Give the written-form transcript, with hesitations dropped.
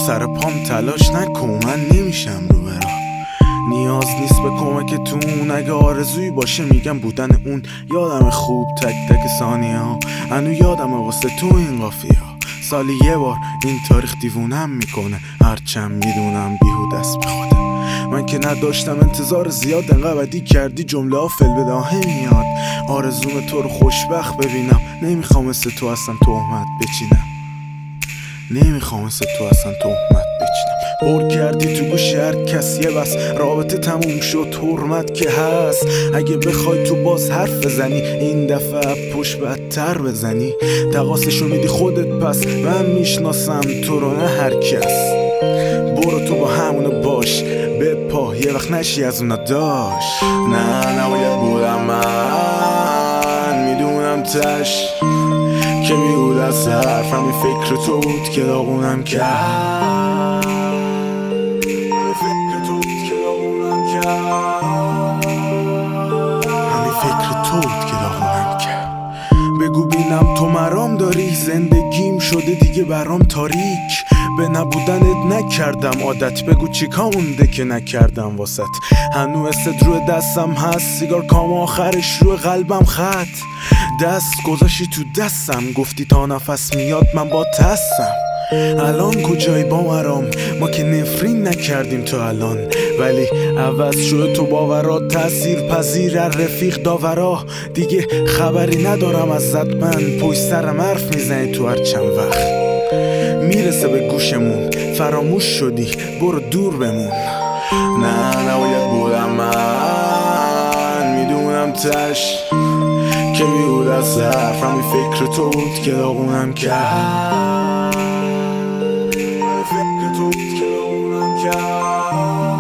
سر پام تلاش نکن، من نمیشم رو برا. نیاز نیست به کمکتون، اگه آرزویی باشه میگم بودن اون. یادم خوب تک تک ثانیه ها، هنو یادم واسه تو این قافیه ها. سالی یه بار این تاریخ دیوونم میکنه، هرچند میدونم بیهوده است به خودم. من که نداشتم انتظار زیاد، انقدر بدی کردی جمله ها فل بداهه میاد. آرزوم تو رو خوشبخت ببینم، نمیخوام مثل تو اصلا تهمت بچینم. نمیخوام مثل تو اصلا تهمت بچینم. پر کردی تو گوش هر کسیه، بس رابطه تموم شد، حرمت که هست. اگه بخوای تو باز حرف بزنی، این دفعه پشت بدتر بزنی. تقاصشو میدی خودت، پس من میشناسم تو رو نه هر کس. برو تو با همونو باش، به پا یه وقت نشی از اونا داشت. نه نباید بودم من، میدونم تش که میود از حرفم، این فکر تو بود که داغونم کرد. همین فکر تو بود که داغونم کرد. همین فکر تو بود که داغونم کرد. بگو بینم تو مرام داری، زندگیم شده دیگه برام تاریک. به نبودنت نکردم عادت، بگو چیکار مونده که نکردم واسط. هنو استد روی دستم هست، سیگار کام آخرش روی قلبم خط. دست گذاشتی تو دستم، گفتی تا نفس میاد من با هستم. الان کجایی با مرام؟ ما که نفرین نکردیم تا الان، ولی عوض شده تو باورات، تأثیر پذیر رفیق داورا. دیگه خبری ندارم ازت، من پشت سرم حرف میزنی تو هر چند وقت میرسه به گوشمون. فراموش شدی برو دور بمون. نه نباید بودم من، میدونم تش که میود از حرفم، این فکر تو بود که داغونم کرد. این فکر تو بود که داغونم کرد.